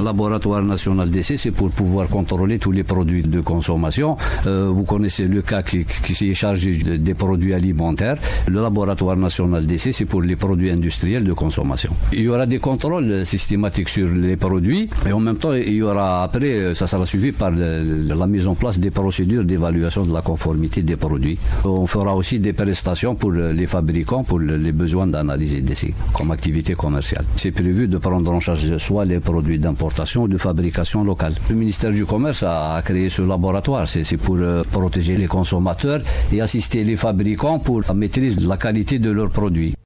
laboratoire national d'essai, c'est pour pouvoir contrôler tous les produits de consommation. Vous connaissez le cas qui est chargé des produits alimentaires. Le laboratoire national d'essai, c'est pour les produits industriels de consommation. Il y aura des contrôles systématiques sur les produits et en même temps, il y aura après, ça sera suivi par la mise en place des procédures d'évaluation de la conformité des produits. On fera aussi des prestations pour les fabricants pour les besoins d'analyse d'essai comme activité commerciale. C'est prévu de prendre en charge soit les produits d'importation ou de fabrication locale. Le ministère du Commerce a créé ce laboratoire. C'est pour protéger les consommateurs et assister les fabricants pour la maîtrise de la qualité de leurs produits.